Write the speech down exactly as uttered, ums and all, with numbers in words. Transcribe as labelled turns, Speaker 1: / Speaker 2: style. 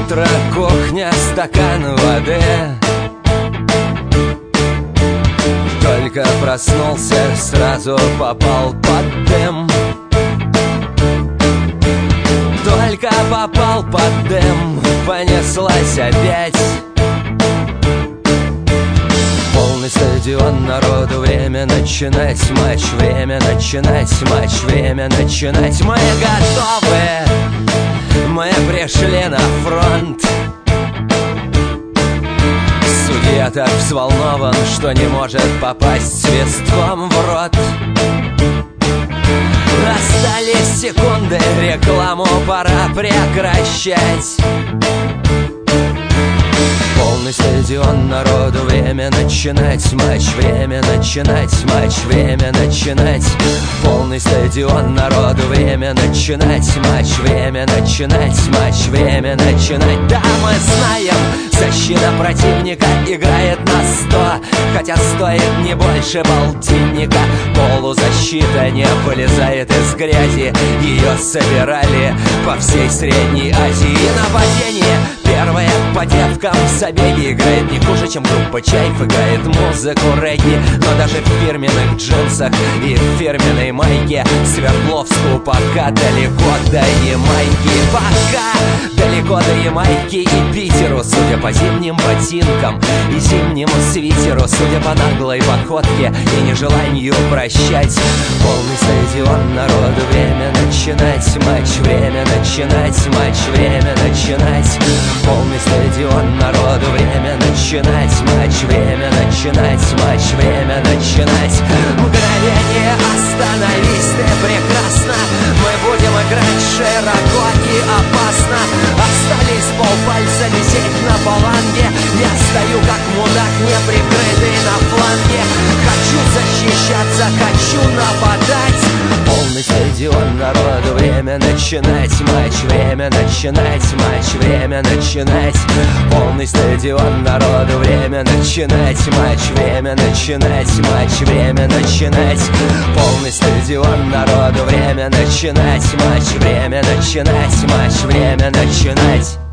Speaker 1: утро, кухня, стакан воды. Только проснулся, сразу попал под дым. Только попал под дым, понеслась опять. Полный стадион народу, время начинать матч, время начинать матч, время начинать. Мы готовы, мы пришли на фронт. Судья так взволнован, что не может попасть свистком в рот. Остались секунды, рекламу пора прекращать. Полный стадион народу, время начинать матч, время начинать матч, время начинать. Полный стадион народу, время начинать матч, время начинать матч, время начинать. Да, мы знаем, защита противника играет на сто, хотя стоит не больше полтинника. Полузащита не вылезает из грязи, ее собирали по всей Средней Азии. Нападение первое по девкам в забеге играет не хуже, чем группа Чайф играет музыку регги. Но даже в фирменных джинсах и в фирменной майке Свердловску пока далеко до Ямайки. Пока далеко до Ямайки и Питеру, судя по зимним ботинкам и зимнему свитеру, судя по наглой походке и нежеланию прощать. Полный стадион народу, время начинать матч, время начинать матч, время начинать. Полный стадион народу, время начинать матч, время начинать матч, время начинать. Мгновение, остановись, ты прекрасно. Мы будем играть широко и опасно. Остались полпальца висеть на фаланге. Я стою как мудак, неприкрытый на фланге. Хочу защищаться, хочу нападать. Полный стадион народу, время начинать матч, время начинать матч, время начинать. Полный стадион народу, время начинать матч, время начинать матч, время начинать. Полный стадион народу, время начинать матч, время начинать матч, время начинать.